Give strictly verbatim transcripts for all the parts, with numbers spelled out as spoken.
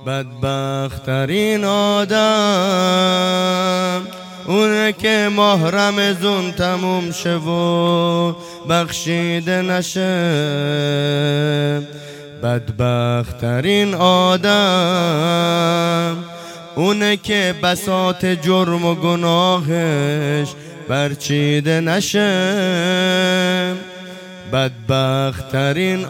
بدبخت‌ترین آدم اونه که ماه رمضان تموم شه و بخشیده نشه. بدبخت‌ترین آدم اونه که بساط جرم و گناهش برچیده نشه. بدبخت‌ترین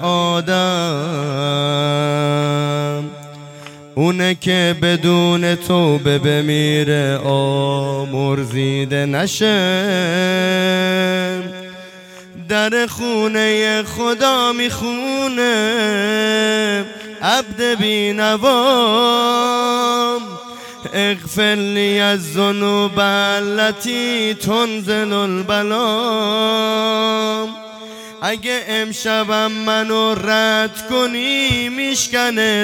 آدم اونه که بدون توبه بمیره آمرزیده نشه. در خونه خدا میخونه عبد بینوام، اغفر لی الذنوب التي تنزل البلا. اگه امشبم منو رد کنی میشکنه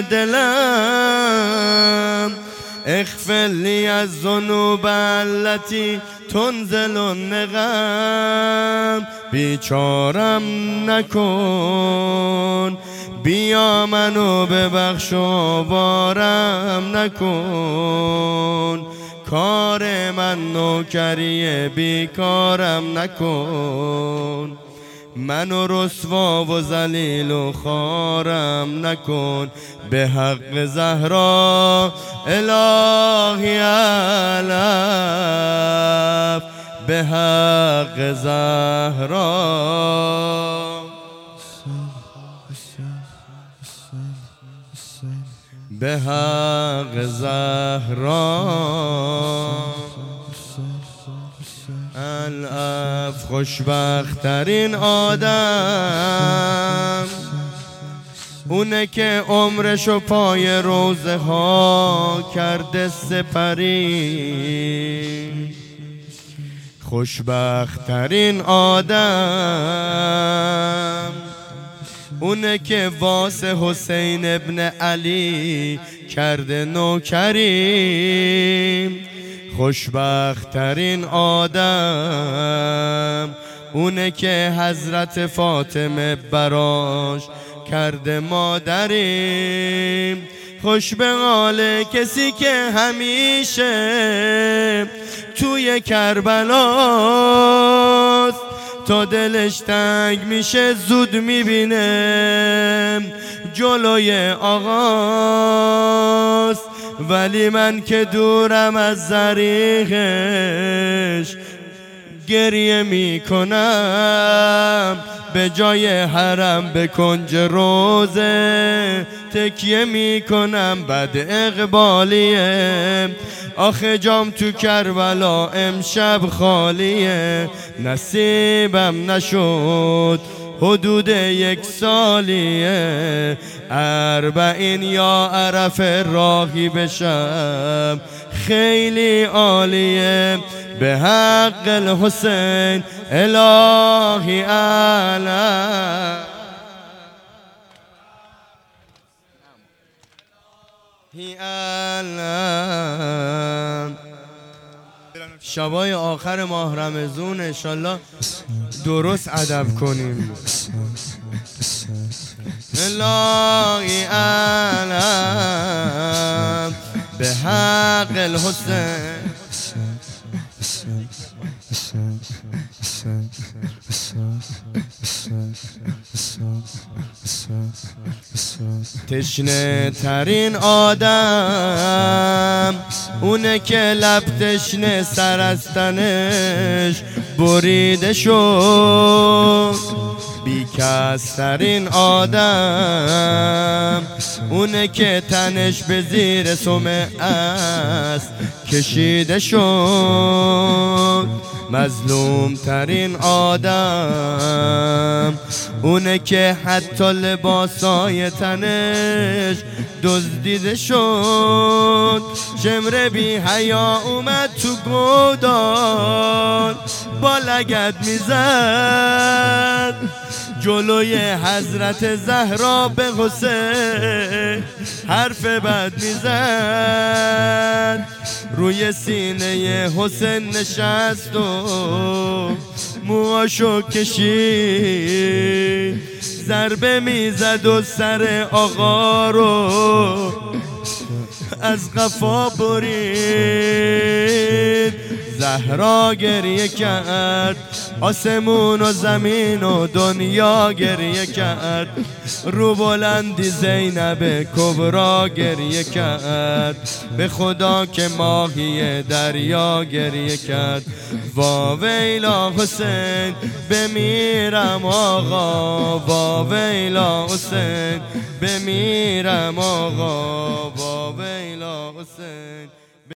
دلم، اغفر لی الذنوب التي تنزل النقم. بیچارم نکن، بیا منو ببخش و بارم نکن. کار من نوکری بیکارم نکن. منو رسوا و ذلیل و خوارم نکن. به حق زهرا الهی علف، به حق زهرا. به حق زهرا الاف. خوشبخت‌ترین آدم اونه که عمرشو پای روزه ها کرده سپری. خوشبخت‌ترین آدم اونه که واسه حسین ابن علی کرده نوکری. خوشبخت‌ترین آدم اونه که حضرت فاطمه براش کرده مادری. خوش به حال کسی که همیشه توی کربلاست، تا دلش تنگ میشه زود میبینه جلوی آقاست. ولی من که دورم از زریغش گریه میکنم، به جای حرم به کنج روزه تکیه میکنم. بد اقبالیه آخه جام تو کربلا امشب خالیه. نصیبم نشد حدود یک سالیه، اربعین یا عرفه راهی بشم خیلی عالیه. به حق الحسین الهی علم. شبای آخر ماه رمضان انشالله درست ادب کنیم. الهی علم به حق الحسین. تشنه ترین آدم اونه که لب تشنه سر از تنش بریده شد. بیکس ترین آدم اونه که تنش به زیر سم است کشیده شد. مظلوم ترین آدم اونه که حتی لباسای تنش دزدیده شد. شمر بی حیا اومد تو گودال با لگد میزد جلوی حضرت زهرا به حسین حرف بد میزد. روی سینه حسین نشست و موهاشو کشید، ضربه میزد و سر آقا رو از قفا برید. زهرا گریه کرد، آسمون و زمین و دنیا گریه کرد. رو بلندی زینب کبرا گریه کرد، به خدا که ماهی دریا گریه کرد. وا ویلا حسین بمیرم آقا، وا ویلا حسین بمیرم آقا، وا ویلا حسین.